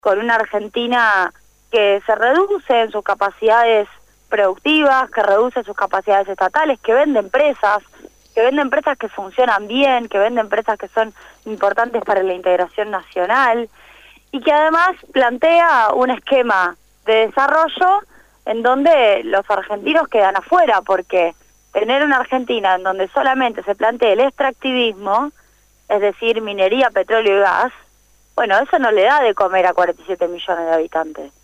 con una Argentina que se reduce en sus capacidades productivas, que reduce sus capacidades estatales, que vende empresas que funcionan bien, que vende empresas que son importantes para la integración nacional, y que además plantea un esquema de desarrollo en donde los argentinos quedan afuera, porque tener una Argentina en donde solamente se plantee el extractivismo, es decir, minería, petróleo y gas, bueno, eso no le da de comer a 47 millones de habitantes.